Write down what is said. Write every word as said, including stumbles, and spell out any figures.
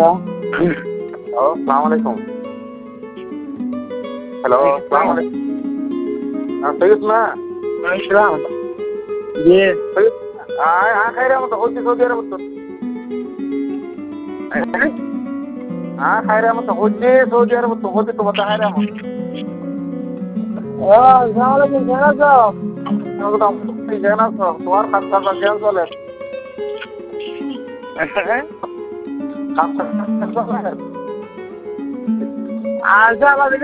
Hello, আসসালামু আলাইকুম। Hello, আসসালামু আলাইকুম। হ্যাঁ, সৈয়দ না? আসসালাম। জি। সৈয়দ, আয় আয় খাই রে মতো হচ্ছে সৌদি আরব তো। হ্যাঁ খাই রে মতো হচ্ছে সৌদি আরব তো হচ্ছে তো বতা খাই রে মতো। ও আসসালামু আলাইকুম, কেমন আছো? একদম তুই কেন আছো? তোমার খাত খাত কেন চলে? খাত খাত চলে? আচ্ছা,